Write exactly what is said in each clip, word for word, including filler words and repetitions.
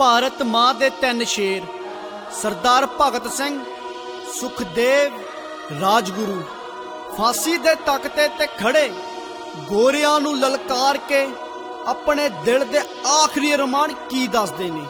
ਭਾਰਤ ਮਾਂ ਦੇ ਤਿੰਨ ਸ਼ੇਰ ਸਰਦਾਰ ਭਗਤ ਸਿੰਘ, ਸੁਖਦੇਵ, ਰਾਜਗੁਰੂ ਫਾਂਸੀ ਦੇ ਤਖਤੇ ਤੇ ਖੜੇ ਗੋਰਿਆਂ ਨੂੰ ਲਲਕਾਰ ਕੇ ਆਪਣੇ ਦਿਲ ਦੇ ਆਖਰੀ ਅਰਮਾਨ ਕੀ ਦੱਸਦੇ ਨੇ।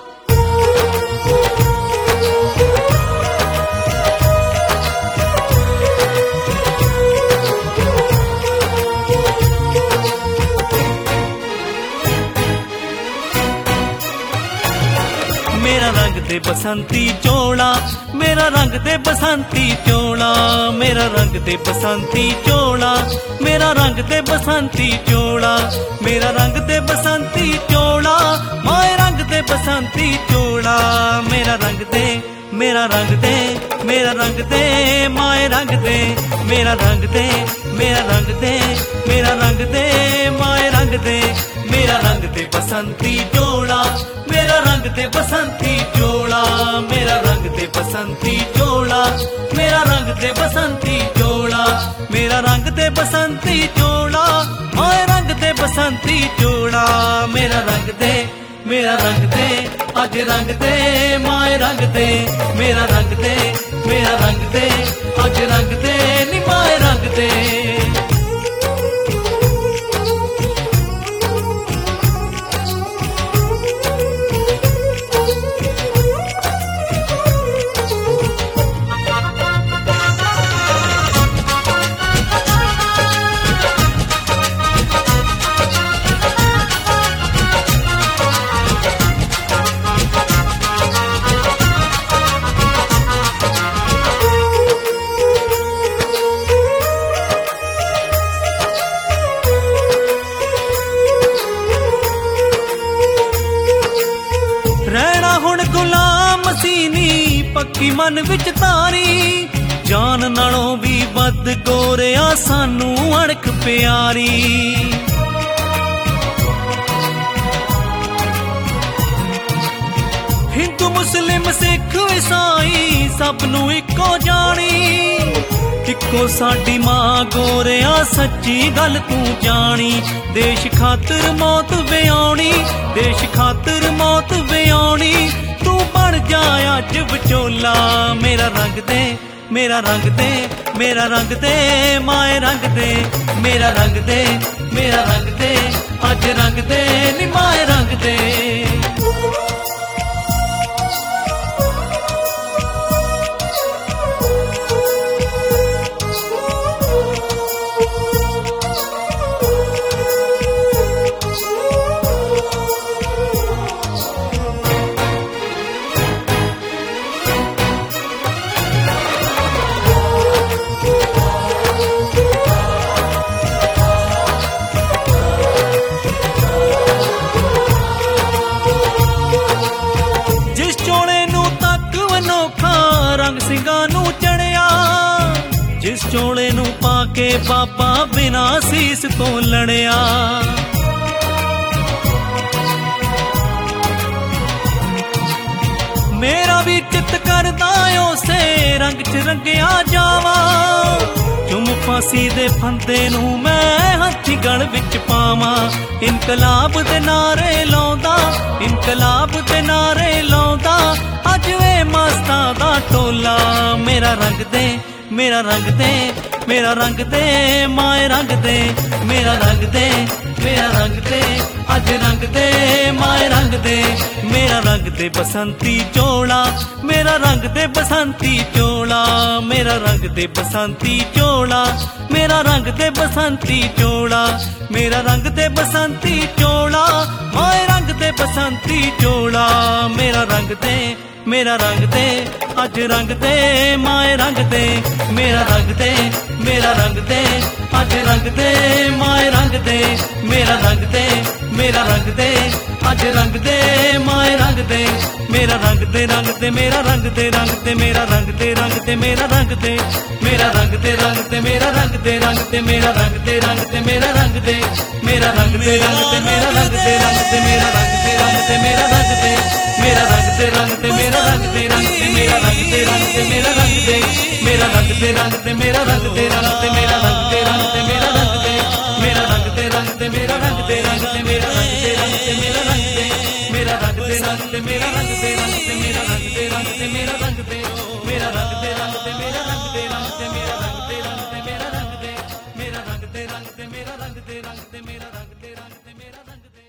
मेरा रंग दे बसंती चोला, मेरा रंग दे बसंती चोला, मेरा रंग दे बसंती चोला, मेरा रंग दे बसंती चोला, मेरा रंग दे बसंती चोला, माए रंग दे बसंती चोला, मेरा रंग दे मेरा रंग दे मेरा रंग दे माए रंग दे, मेरा रंग दे मेरा रंग दे मेरा रंग दे माए रंग दे, मेरा रंग दे बसंती चोला, मेरा रंग दे बसंती चोला, मेरा रंग दे बसंती चोला, मेरा रंग दे बसंती चोला, मेरा रंग दे बसंती चोला, माए रंग दे बसंती चोला, मेरा रंग दे मेरा रंग दे अज रंग दे माए रंग दे, मेरा रंग दे मेरा रंग दे अज रंग दे नी माए रंग दे। रहना हुण गुलाम सीनी पक्की मन विच तारी, जान नालों भी वध गोरिया सानू अणख प्यारी। हिंदू मुस्लिम सिख ईसाई सब नू इको जानी, इको साडी मां गोरिया सच्ची गल तू जानी। देश खातर मौत व्याउणी, देश खातर मौत व्याउणी, तू बन जा अज विचोला, मेरा रंग दे मेरा रंग दे मेरा रंग दे माए रंग दे, मेरा रंग दे मेरा रंग दे अज रंग दे नी माए रंग दे। रंग सिंगा नू चढ़िया, जिस चोले नू पाके बाबा बिना सीस तो लड़िया। मेरा भी चित करदा उसे रंग च रंगिया जावा, चुम फांसी दे फंदे नू मैं हथी गल विच पावां। इनकलाब दे नारे लाउंदा, इनकलाब दे नारे लाउंदा, अज वे मस्तां दा टोला, मेरा रंग दे मेरा रंग दे मेरा रंग दे माए रंग दे, मेरा रंग दे मेरा रंग दे अज रंग दे माए रंग दे, मेरा रंग दे बसंती चोला, मेरा रंग दे बसंती चोला, मेरा रंग दे बसंती चोला, मेरा रंग दे बसंती चोला, मेरा रंग दे बसंती चोला, माए रंग दे बसंती चोला, मेरा रंग दे मेरा रंग दे अज रंग दे माए रंग दे, मेरा रंग दे मेरा रंग दे अज रंग दे माए रंग दे, मेरा रंग दे मेरा रंग दे अज रंग दे माए रंग दे, मेरा रंग दे रंग दे मेरा रंग दे रंग दे मेरा रंग दे रंग दे मेरा रंग दे, मेरा रंग दे रंग दे मेरा रंग दे रंग दे मेरा रंग दे रंग दे मेरा रंग दे, मेरा रंग दे रंग दे मेरा रंग दे रंग दे मेरा रंग दे रंग दे मेरा रंग दे, मेरा रंग दे रंग दे मेरा रंग दे रंग दे मेरा रंग दे रंग दे मेरा रंग दे, मेरा रंग दे रंग दे मेरा रंग दे रंग दे मेरा रंग दे रंग दे मेरा रंग दे, मेरा रंग दे रंग दे मेरा रंग दे रंग दे मेरा रंग दे रंग दे मेरा रंग दे, मेरा रंग दे रंग ਤੇ ਮੇਰਾ ਰੰਗ ਦੇ ਰੰਗ ਤੇ ਮੇਰਾ ਰੰਗ ਦੇ ਰੰਗ ਤੇ ਮੇਰਾ ਰੰਗ ਦੇ ਮੇਰਾ ਰੰਗ ਦੇ ਰੰਗ ਤੇ ਮੇਰਾ ਰੰਗ ਦੇ ਰੰਗ ਤੇ ਮੇਰਾ ਰੰਗ ਦੇ ਰੰਗ ਤੇ ਮੇਰਾ ਰੰਗ ਦੇ ਮੇਰਾ ਰੰਗ ਦੇ ਰੰਗ ਤੇ ਮੇਰਾ ਰੰਗ ਦੇ ਰੰਗ ਤੇ ਮੇਰਾ ਰੰਗ ਦੇ ਰੰਗ ਤੇ ਮੇਰਾ ਰੰਗ ਦੇ